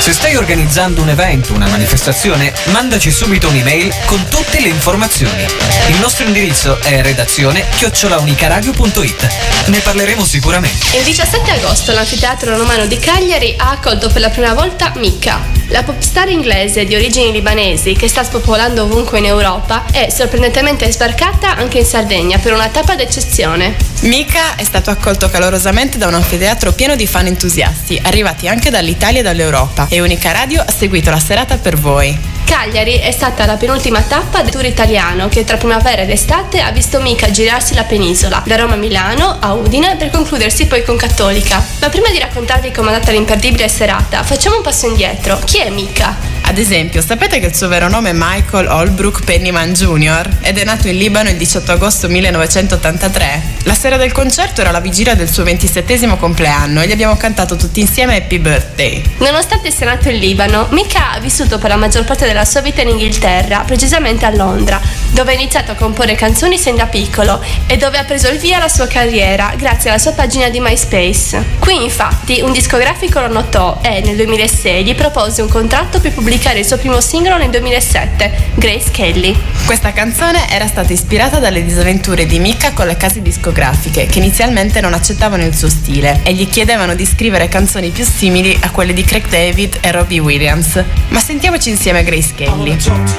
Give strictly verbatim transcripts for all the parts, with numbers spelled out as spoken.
Se stai organizzando un evento, una manifestazione, mandaci subito un'email con tutte le informazioni. Il nostro indirizzo è redazione chiocciola unicaradio punto it. Ne parleremo sicuramente. Il diciassette agosto l'Anfiteatro Romano di Cagliari ha accolto per la prima volta Mika. La popstar inglese di origini libanesi, che sta spopolando ovunque in Europa, è sorprendentemente sbarcata anche in Sardegna per una tappa d'eccezione. Mika è stato accolto calorosamente da un anfiteatro pieno di fan entusiasti, arrivati anche dall'Italia e dall'Europa, e Unicaradio ha seguito la serata per voi. Cagliari è stata la penultima tappa del tour italiano che tra primavera ed estate ha visto Mika girarsi la penisola, da Roma a Milano a Udine per concludersi poi con Cattolica. Ma prima di raccontarvi com'è andata l'imperdibile serata, facciamo un passo indietro. Chi è Mika? Ad esempio, sapete che il suo vero nome è Michael Holbrook Pennyman Junior ed è nato in Libano il diciotto agosto millenovecentottantatré? La sera del concerto era la vigilia del suo ventisettesimo compleanno e gli abbiamo cantato tutti insieme Happy Birthday. Nonostante sia nato in Libano, Mika ha vissuto per la maggior parte della sua vita in Inghilterra, precisamente a Londra, dove ha iniziato a comporre canzoni sin da piccolo e dove ha preso il via la sua carriera grazie alla sua pagina di MySpace. Qui infatti un discografico lo notò e nel duemilasei gli propose un contratto per pubblicare il suo primo singolo nel duemilasette, Grace Kelly. Questa canzone era stata ispirata dalle disavventure di Mika con le case discografiche che inizialmente non accettavano il suo stile e gli chiedevano di scrivere canzoni più simili a quelle di Craig David e Robbie Williams. Ma sentiamoci insieme Grace Kelly.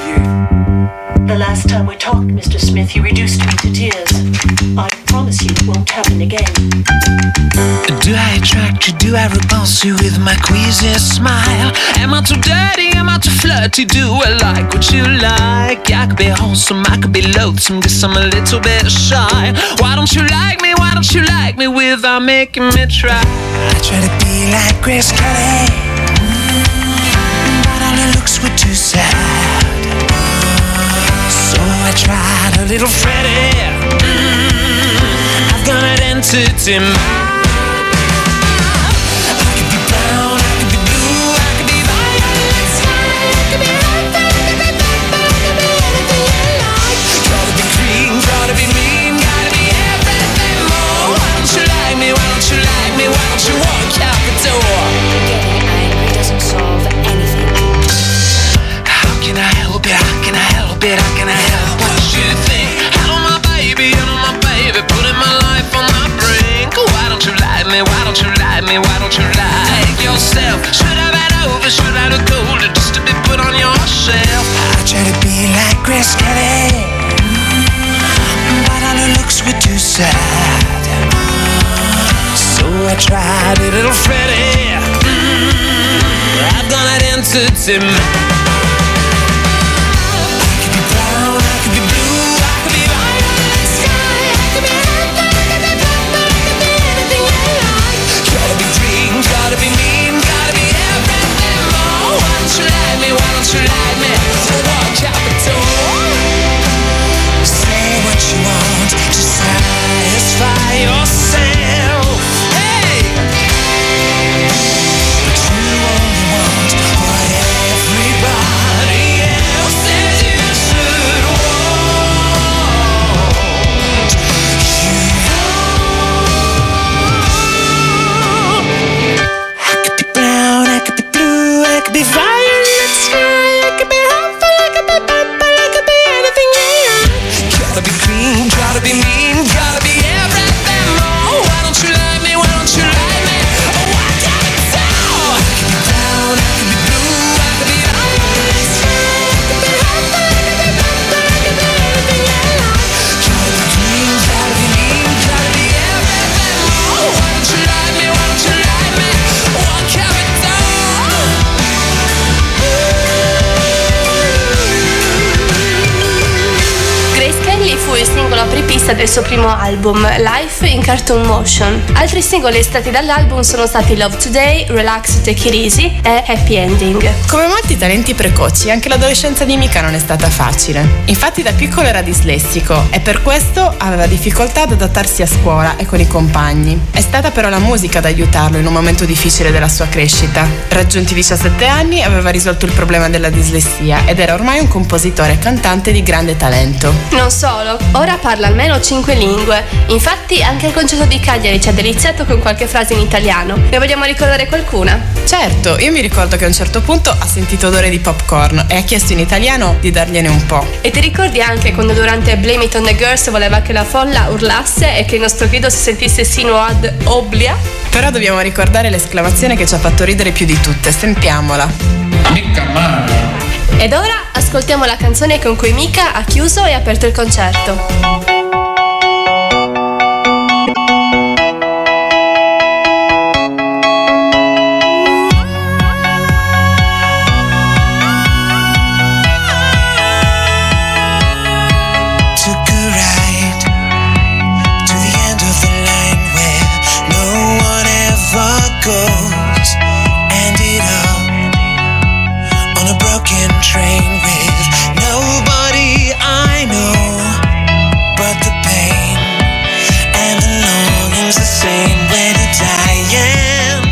The last time we talked, Mister Smith, you reduced me to tears. I promise you it won't happen again. Do I attract you? Do I repulse you with my queasy smile? Am I too dirty? Am I too flirty? Do I like what you like? I could be wholesome, I could be loathsome, guess I'm a little bit shy. Why don't you like me? Why don't you like me without making me try? I try to be like Grace Kelly, mm, but all her looks were too sad. So I tried a little Freddie. Mm, I've got an entity mind. I could be brown, I could be blue, I could be violet sky. I could be red, I could be purple, I could be anything you like. Gotta be green, gotta be mean, gotta be everything more. Why don't you like me? Why don't you like me? Why don't you walk out the door? Getting angry doesn't solve anything. How can I help you? How can I help it? How can I help what you think? Hello my baby, hello my baby, putting my life on the brink. Why don't you like me? Why don't you like me? Why don't you like yourself? Should I been over? Should I look older just to be put on your shelf? I try to be like Grace Kelly, mm, but all her looks were too sad. So I tried a little Freddie. Mm, I've got an entity mind. Gotta be mean, gotta be everything more. Why don't you like me? Why don't you like me? So walk out the door. Say what you want to satisfy yourself. Hey, but you only want what everybody else says you should want. You be violet sky, I could be hopeful, I could be purple, I could be anything you like. Gotta be green, gotta be mean, gotta be everything more. Why don't you like me? Why don't you like me? Oh, why can't it tell? I could be brown, I could be blue, I could be violet sky, I could be hopeful, I could be purple, I could be anything you like. Gotta be green, gotta be mean, gotta be everything more. Why don't you like me? Why don't you like me? Why can't it tell? Grace Kelly fu il singolo apripista del suo primo album, Life in Cartoon Motion. Altri singoli estratti dall'album sono stati Love Today, Relax, Take It Easy e Happy Ending. Come molti talenti precoci, anche l'adolescenza di Mika non è stata facile. Infatti da piccolo era dislessico e per questo aveva difficoltà ad adattarsi a scuola e con i compagni. È stata però la musica ad aiutarlo in un momento difficile della sua crescita. Raggiunti i diciassette anni aveva risolto il problema della dislessia ed era ormai un compositore e cantante di grande talento. Non solo, ora parla almeno almeno cinque lingue. Infatti anche il concerto di Cagliari ci ha deliziato con qualche frase in italiano. Ne vogliamo ricordare qualcuna? Certo, io mi ricordo che a un certo punto ha sentito odore di popcorn e ha chiesto in italiano di dargliene un po'. E ti ricordi anche quando durante Blame It on the Girls voleva che la folla urlasse e che il nostro grido si sentisse sino ad Oblia? Però dobbiamo ricordare l'esclamazione che ci ha fatto ridere più di tutte, sentiamola. Mica male. Ed ora ascoltiamo la canzone con cui Mika ha chiuso e aperto il concerto. Train with nobody I know but the pain and the longing's the same when you're dying.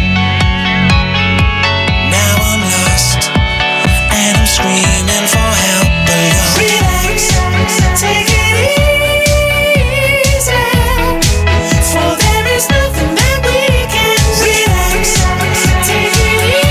Now I'm lost and I'm screaming for help alone. Relax, take it easy, for there is nothing that we can do. Relax, take it easy.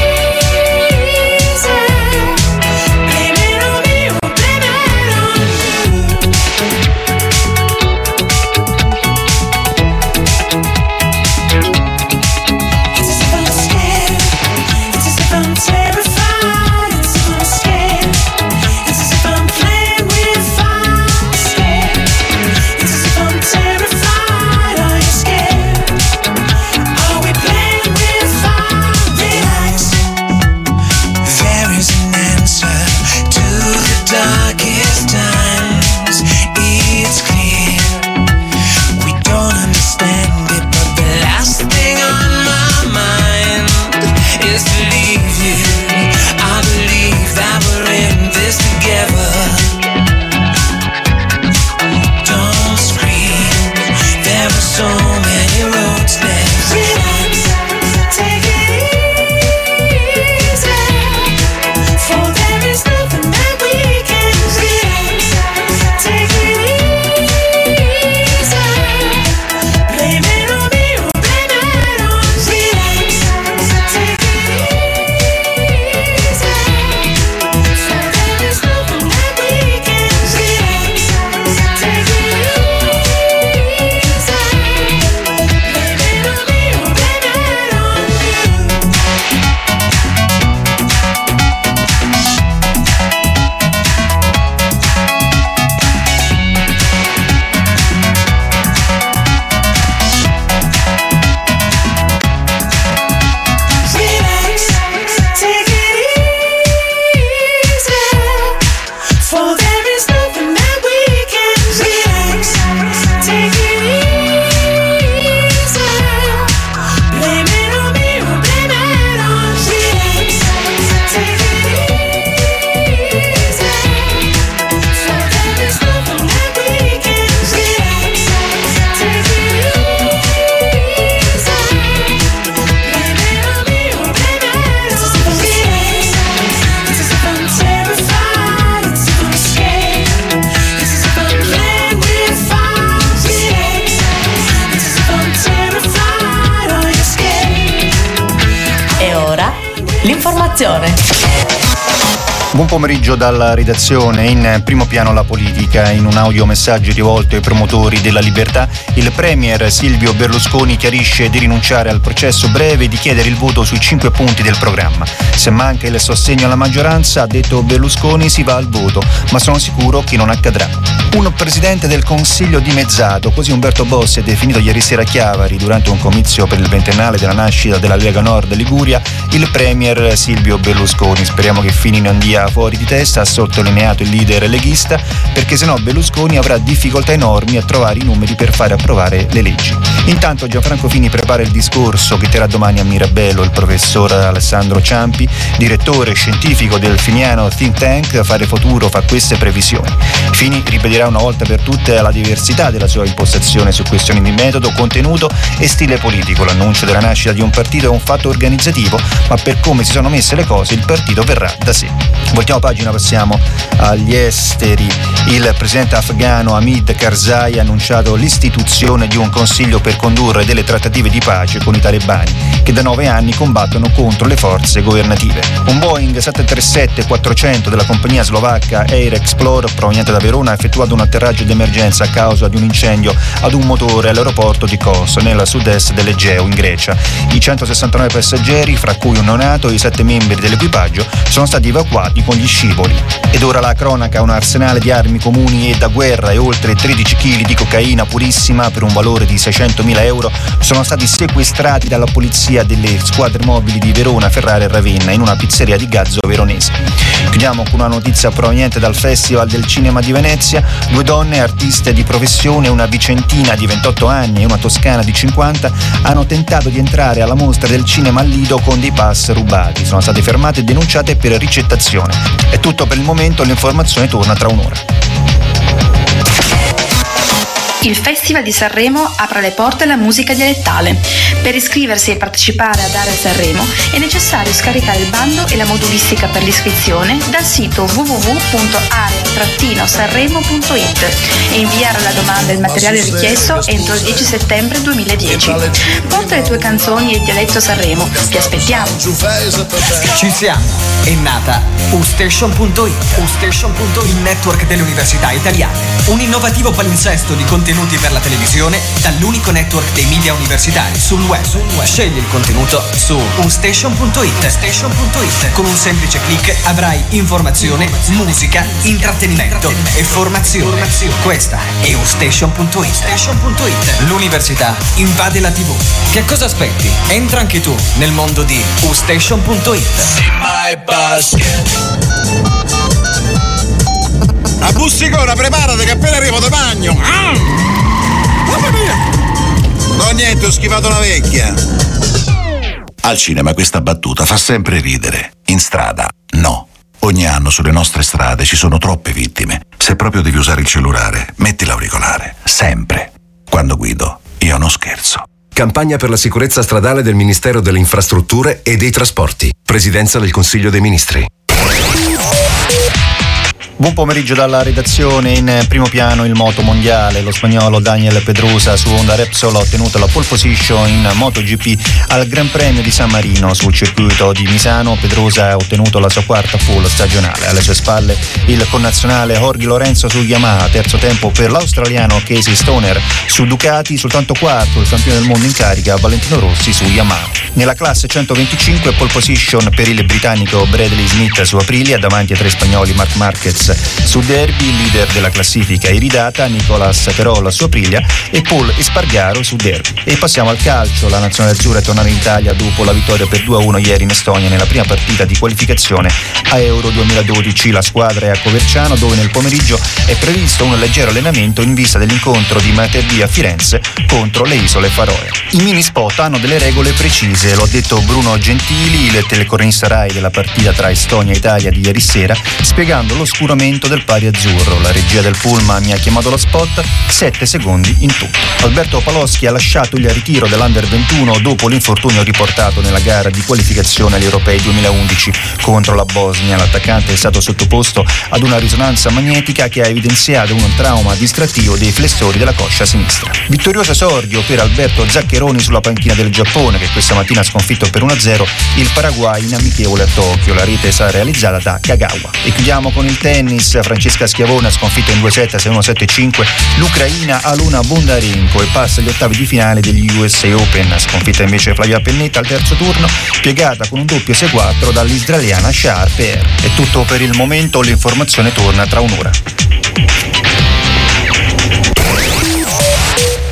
L'informazione. Buon pomeriggio dalla redazione. In primo piano la politica. In un audiomessaggio rivolto ai promotori della libertà, il premier Silvio Berlusconi chiarisce di rinunciare al processo breve e di chiedere il voto sui cinque punti del programma. Se manca il sostegno alla maggioranza, ha detto Berlusconi, si va al voto, ma sono sicuro che non accadrà. Un presidente del Consiglio dimezzato, così Umberto Bossi è definito ieri sera a Chiavari durante un comizio per il ventennale della nascita della Lega Nord Liguria il premier Silvio Berlusconi. Speriamo che Fini non dia fuori di testa, ha sottolineato il leader leghista, perché sennò Berlusconi avrà difficoltà enormi a trovare i numeri per fare approvare le leggi. Intanto Gianfranco Fini prepara il discorso che terrà domani a Mirabello il professor Alessandro Ciampi, direttore scientifico del finiano think tank Fare Futuro, fa queste previsioni. Fini ripeterà una volta per tutte la diversità della sua impostazione su questioni di metodo, contenuto e stile politico. L'annuncio della nascita di un partito è un fatto organizzativo, ma per come si sono messe le cose il partito verrà da sé. Voltiamo pagina, passiamo agli esteri. Il presidente afghano Hamid Karzai ha annunciato l'istituzione di un consiglio per condurre delle trattative di pace con i talebani, che da nove anni combattono contro le forze governative. Un Boeing sette trentasette quattrocento della compagnia slovacca Air Explorer, proveniente da Verona, ha effettuato un atterraggio di emergenza a causa di un incendio ad un motore all'aeroporto di Kos, nel sud-est dell'Egeo, in Grecia. I centosessantanove passeggeri, fra cui un neonato e i sette membri dell'equipaggio, sono stati evacuati con gli scivoli. Ed ora la cronaca: un arsenale di armi comuni e da guerra e oltre tredici chili di cocaina purissima per un valore di seicentomila euro sono stati sequestrati dalla polizia delle squadre mobili di Verona, Ferrara e Ravenna in una pizzeria di Gazzo veronese. Chiudiamo con una notizia proveniente dal Festival del Cinema di Venezia. Due donne, artiste di professione, una vicentina di ventotto anni e una toscana di cinquanta, hanno tentato di entrare alla mostra del cinema al Lido con dei pass rubati. Sono state fermate e denunciate per ricettazione. È tutto per il momento, l'informazione torna tra un'ora. Il Festival di Sanremo apre le porte alla musica dialettale. Per iscriversi e partecipare ad Area Sanremo è necessario scaricare il bando e la modulistica per l'iscrizione dal sito w w w punto area sanremo punto i t e inviare la domanda e il materiale richiesto entro il dieci settembre duemiladieci. Porta le tue canzoni e il dialetto Sanremo. Ti aspettiamo. Ci siamo. È nata U Station punto i t. U Station punto i t, il network delle università italiane. Un innovativo palinsesto di contenuti per la televisione dall'unico network dei media universitari sul web. Scegli il contenuto su u station punto i t. Station punto i t. Con un semplice clic avrai informazione, musica, intrattenimento e formazione. Questa è U Station punto i t. L'università invade la tivù. Che cosa aspetti? Entra anche tu nel mondo di U Station punto i t. A Bussicora, preparati che appena arrivo te bagno. Ah! Mamma mia! No, niente, ho schivato una vecchia. Al cinema questa battuta fa sempre ridere. In strada, no. Ogni anno sulle nostre strade ci sono troppe vittime. Se proprio devi usare il cellulare, metti l'auricolare. Sempre. Quando guido, io non scherzo. Campagna per la sicurezza stradale del Ministero delle Infrastrutture e dei Trasporti. Presidenza del Consiglio dei Ministri. Buon pomeriggio dalla redazione. In primo piano il moto mondiale. Lo spagnolo Daniel Pedrosa su Honda Repsol ha ottenuto la pole position in MotoGP al Gran Premio di San Marino. Sul circuito di Misano Pedrosa ha ottenuto la sua quarta pole stagionale. Alle sue spalle il connazionale Jorge Lorenzo su Yamaha. Terzo tempo per l'australiano Casey Stoner su Ducati. Soltanto quarto il campione del mondo in carica Valentino Rossi su Yamaha. Nella classe centoventicinque pole position per il britannico Bradley Smith su Aprilia davanti ai tre spagnoli Marc Marquez su Derby, il leader della classifica iridata Nicolas Perolla su Aprilia e Paul Espargaro su Derby. E passiamo al calcio. La nazionale azzurra è tornata in Italia dopo la vittoria per due a uno ieri in Estonia nella prima partita di qualificazione a Euro duemiladodici. La squadra è a Coverciano, dove nel pomeriggio è previsto un leggero allenamento in vista dell'incontro di martedì a Firenze contro le Isole Faroe. I mini spot hanno delle regole precise, lo ha detto Bruno Gentili, il telecronista Rai della partita tra Estonia e Italia di ieri sera, spiegando l'oscuramento del pari azzurro. La regia del pullman mi ha chiamato lo spot, sette secondi in tutto. Alberto Paloschi ha lasciato il ritiro dell'Under ventuno dopo l'infortunio riportato nella gara di qualificazione agli Europei duemilaundici contro la Bosnia. L'attaccante è stato sottoposto ad una risonanza magnetica che ha evidenziato un trauma distrattivo dei flessori della coscia sinistra. Vittorioso esordio per Alberto Zaccheroni sulla panchina del Giappone, che questa mattina ha sconfitto per uno a zero il Paraguay in amichevole a Tokyo. La rete sarà realizzata da Kagawa. E chiudiamo con il tennis. Francesca Schiavone ha sconfitto in due set, sei uno sette cinque l'ucraina Alona Bondarenko e passa agli ottavi di finale degli U S A Open. Sconfitta invece Flavia Pennetta al terzo turno, piegata con un doppio sei quattro dall'israeliana Shahar Peer. È tutto per il momento, l'informazione torna tra un'ora.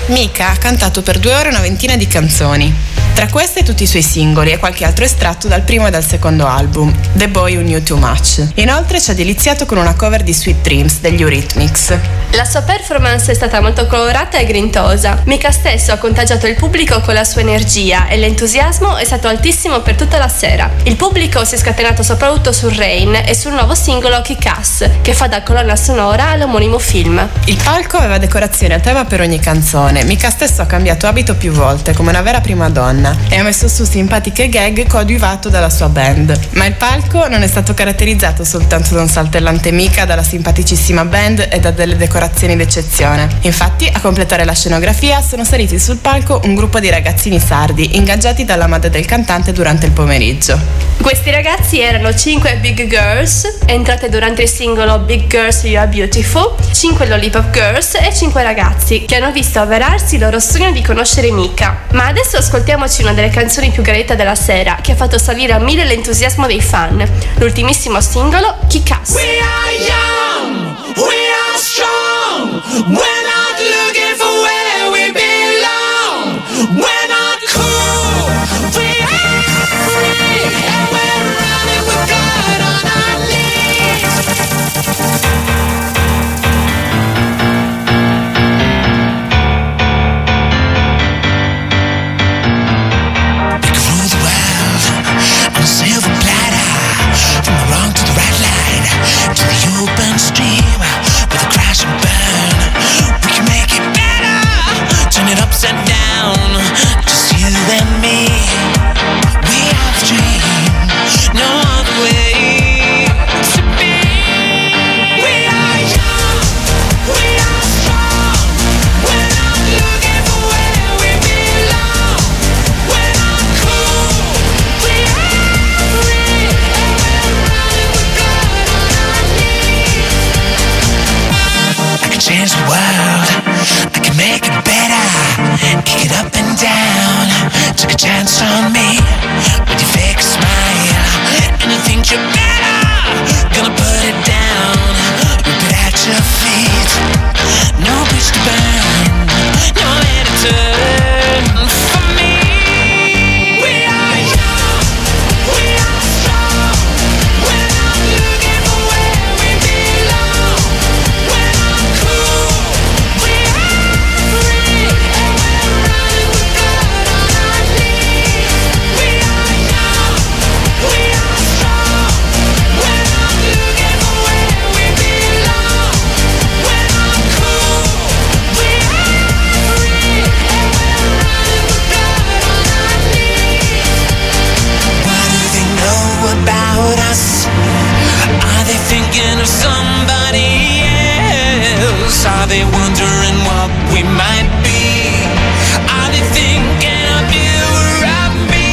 Mika ha cantato per due ore una ventina di canzoni. Tra queste tutti i suoi singoli e qualche altro estratto dal primo e dal secondo album, The Boy Who Knew Too Much. Inoltre ci ha deliziato con una cover di Sweet Dreams degli Eurythmics. La sua performance è stata molto colorata e grintosa. Mika stesso ha contagiato il pubblico con la sua energia e l'entusiasmo è stato altissimo per tutta la sera. Il pubblico si è scatenato soprattutto su Rain e sul nuovo singolo Kick-Ass, che fa da colonna sonora all'omonimo film. Il palco aveva decorazioni a tema per ogni canzone. Mika stesso ha cambiato abito più volte, come una vera prima donna, e ha messo su simpatiche gag coadiuvato dalla sua band. Ma il palco non è stato caratterizzato soltanto da un saltellante Mika, dalla simpaticissima band e da delle decorazioni d'eccezione. Infatti, a completare la scenografia sono saliti sul palco un gruppo di ragazzini sardi ingaggiati dalla madre del cantante durante il pomeriggio. Questi ragazzi erano cinque Big Girls, entrate durante il singolo Big Girls You Are Beautiful, cinque Lollipop Girls e cinque ragazzi che hanno visto avverarsi il loro sogno di conoscere Mika. Ma adesso ascoltiamoci una delle canzoni più gradite della sera, che ha fatto salire a mille l'entusiasmo dei fan, l'ultimissimo singolo Kick-Ass. We are young, we are strong, we're not looking for where we belong, we're not cool, we are free, and we're running with blood on our knees. Silver platter, from the wrong to the right line, to the open stream, with a crash and burn. We can make it better, turn it upside down, just you and me. We have a dream, no other way to be. We are young, we are strong, we're not looking for where we belong, we're not cool, we are change the world, I can make it better, kick it up and down, took a chance on me, with your fake smile, and you think you're better, gonna put it down, rip it at your feet, no bridge to burn, no way to turn, for me, we are young, we are strong, we're not looking for where we belong, we're not cool, we are free, and we're running with blood on our knees. We are young, we are strong, we're not looking for where we belong, we're not cool, we are free, and we're running with blood on our knees. What do they know about us? Are they thinking of somebody else? Are they wondering what we might be? Are they thinking of you or of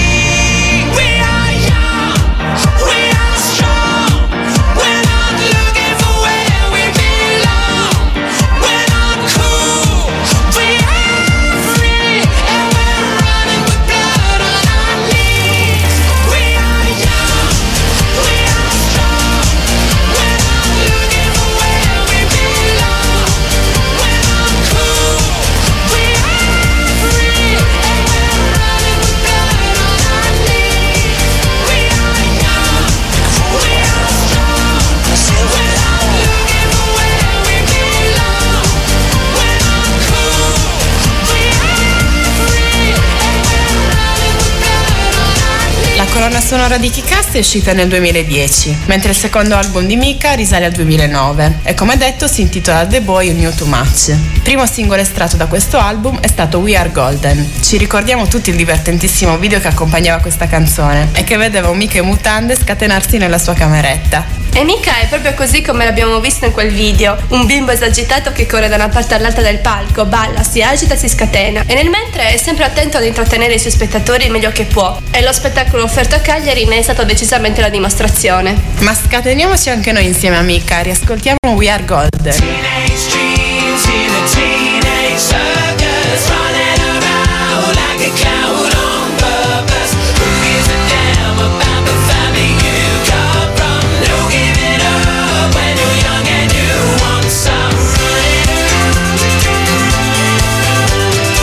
me? We are young, we are strong, we're not looking for where we belong, we're not cool, we are free, and we're running with blood on our knees. We are young, we are strong, we're not looking for where we belong, we're not cool, we are free, and we're running with blood on our knees. We are young, we are strong, we're not looking for where we belong, we're not cool, we are free, and we're running with blood on our knees. La colonna sonora di Kick-Ass è uscita nel duemiladieci, mentre il secondo album di Mika risale al duemilanove e, come detto, si intitola The Boy Who Knew Too Much. Il primo singolo estratto da questo album è stato We Are Golden. Ci ricordiamo tutti il divertentissimo video che accompagnava questa canzone e che vedeva un Mika in mutande scatenarsi nella sua cameretta. E Mika è proprio così come l'abbiamo visto in quel video, un bimbo esagitato che corre da una parte all'altra del palco, balla, si agita, si scatena e nel mentre è sempre attento ad intrattenere i suoi spettatori il meglio che può, e lo spettacolo offerto a Cagliari ne è stato decisamente la dimostrazione. Ma scateniamoci anche noi insieme a Mika, riascoltiamo We Are Golden. Teenage dreams in a teenage circus, running around like a clown on purpose. Who gives a damn about the family you come from? No giving up when you're young and you want some. Running around,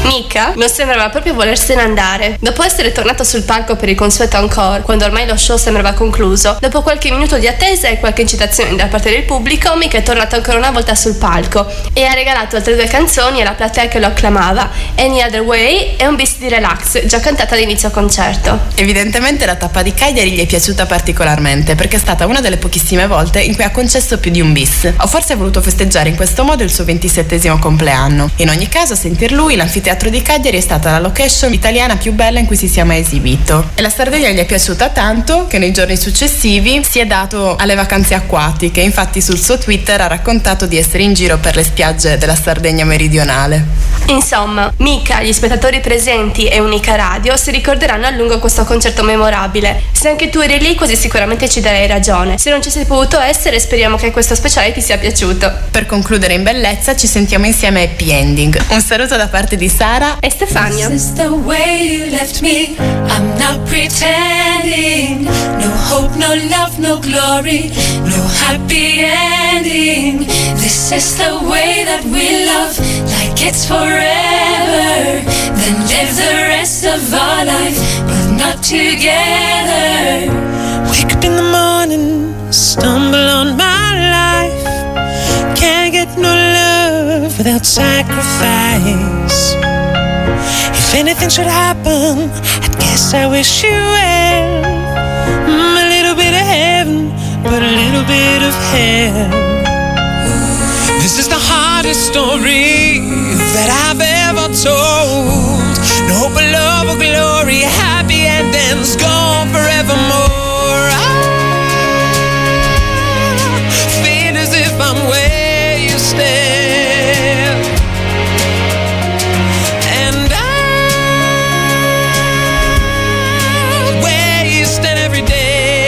Mika non sembrava proprio volersene andare. Dopo essere tornato sul palco per il consueto encore, quando ormai lo show sembrava concluso, dopo qualche minuto di attesa e qualche incitazione da parte del pubblico, Mika è tornato ancora una volta sul palco e ha regalato altre due canzoni alla platea che lo acclamava, Any Other Way e un bis di Relax, già cantata all'inizio concerto. Evidentemente la tappa di Cagliari gli è piaciuta particolarmente, perché è stata una delle pochissime volte in cui ha concesso più di un bis. O forse ha voluto festeggiare in questo modo il suo ventisettesimo compleanno. In ogni caso, a sentir lui, l'anfiteatro di Cagliari è stata la location italiana più bella in cui si sia mai esibito. E la Sardegna gli è piaciuta tanto che nei giorni successivi si è dato alle vacanze acquatiche. Infatti sul suo Twitter ha raccontato di essere in giro per le spiagge della Sardegna meridionale. Insomma, Mika, gli spettatori presenti e Unica Radio si ricorderanno a lungo questo concerto memorabile. Se anche tu eri lì, quasi sicuramente ci darei ragione. Se non ci sei potuto essere, speriamo che questo speciale ti sia piaciuto. Per concludere in bellezza, ci sentiamo insieme a Happy Ending. Un saluto da parte di Sara e Stefania. This is the way you left me. I'm not pretending. No hope, no love, no glory, no happy ending. This is the way that we love, like it's forever. Then live the rest of our life, but not together. Wake up in the morning, stumble on my life. Can't get no love without sacrifice. If anything should happen, I guess I wish you well. Mm, a little bit of heaven, but a little bit of hell. This is the hardest story that I've ever told. No hope of love or glory, happy endings gone forevermore. I feel as if I'm where you stand, and I'm where you stand every day.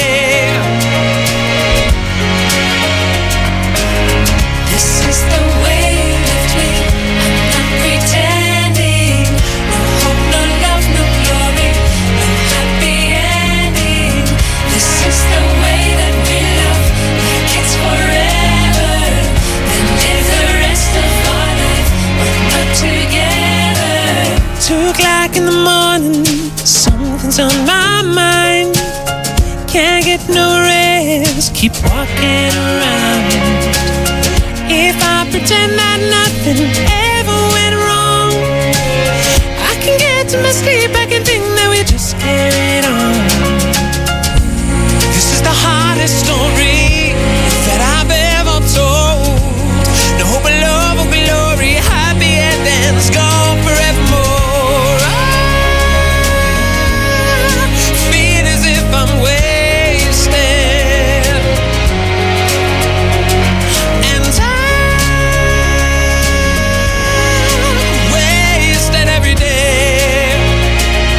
This is the way you left me. I'm not pretending. No hope, no love, no glory, no happy ending. This is the way that we love, like it's forever. Then live the rest of our life, but not together. Two o'clock in the morning, something's on my mind. Can't get no rest, keep walking around. If I pretend that nothing ever went wrong, I can get to my sleep, I can think that we just carried on. This is the hardest story that I've ever told. No hope of love or glory, happy endings gone forevermore. I feel as if I'm where you stand, and I'm where you stand every day.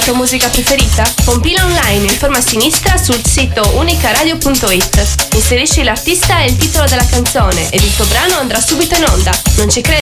tua musica preferita? Compila online in forma a sinistra sul sito unicaradio punto it. Inserisci l'artista e il titolo della canzone ed il tuo brano andrà subito in onda. Non ci credi?